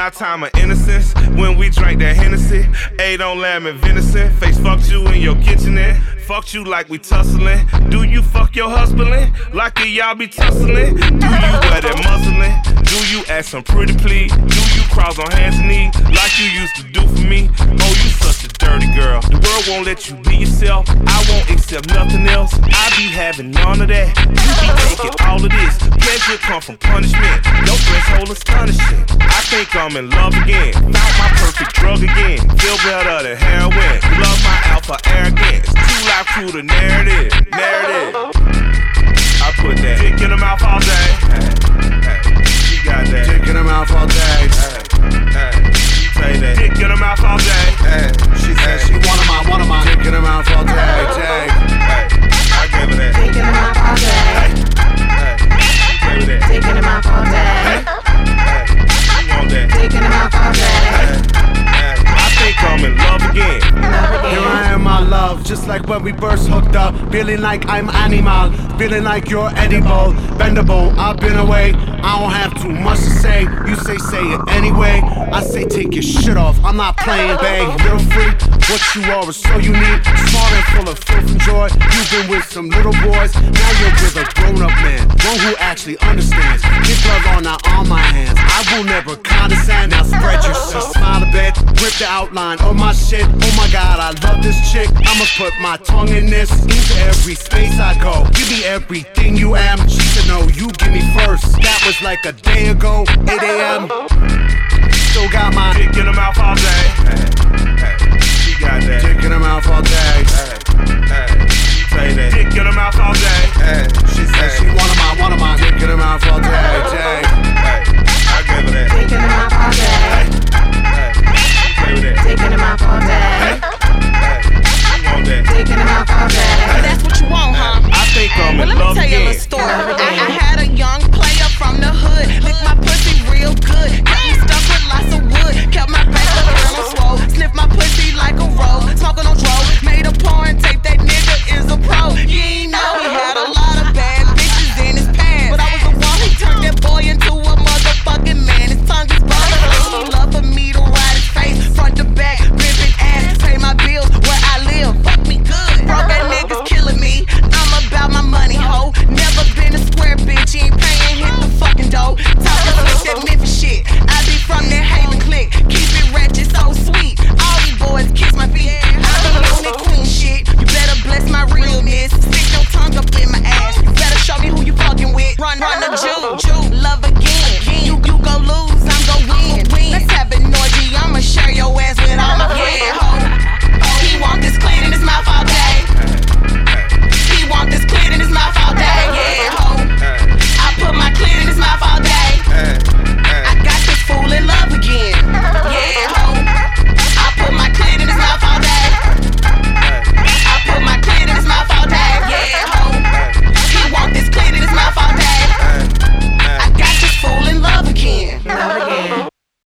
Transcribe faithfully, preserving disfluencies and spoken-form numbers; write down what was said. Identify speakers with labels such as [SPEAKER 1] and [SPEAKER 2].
[SPEAKER 1] our time of innocence, when we drank that Hennessy, ate on lamb and venison, face fucked you in your kitchenette, fucked you like we tussling. Do you fuck your husband? Like y'all be tussling? Do you wear that muslin? Do you ask some pretty please? Do you cross on hands and knees like you used to do for me? Oh, you such a dirty girl. The world won't let you be yourself. I won't accept nothing else. I be having none of that. You be taking all of this. Pleasure come from punishment. Your threshold astonishing. I think I'm in love again. Found my perfect drug again. Feel better than heroin. Love my alpha arrogance. Too loud, cool to narrative. Narrative. I put that dick in her mouth all day. Hey, hey. She got that dick in her mouth all day. Hey, hey. She say that dick in her mouth all day. Hey, she said she wanted my, wanted my dick in her mouth all day. Day. Hey, I gave her that dick in her mouth all day. Hey, hey. She gave her that dick in her mouth all day. Hey, hey. She want that dick in her mouth all day. Hey, hey. I think I'm in love again.
[SPEAKER 2] Here I am, my love, just like when we first hooked up. Feeling like I'm animal, feeling like you're edible, bendable. I've been away, I don't have too much to say. You say say it anyway, I say take your shit off. I'm not playing, babe, you're a freak. What you are is so unique, smart and full of filth and joy. You've been with some little boys, now you're with a grown-up man, one who actually understands. Get blood on, not on my hands. I will never condescend. Now spread yourself, smile a bit, rip the outline of my shit. Oh my God, I love this chick. I'ma put my tongue in this. Into every space I go, give me everything you am. She said no, you give me first. That was like a day ago, eight a.m. Still got my
[SPEAKER 1] dick in her mouth all